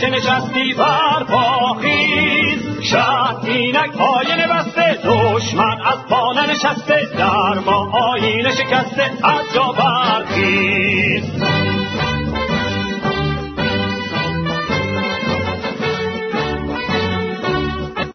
که نشستی بر پاخیز، شهر اینک آینه بسته، دشمن از پا نشسته، در ما آینه شکسته، از جا برخیز.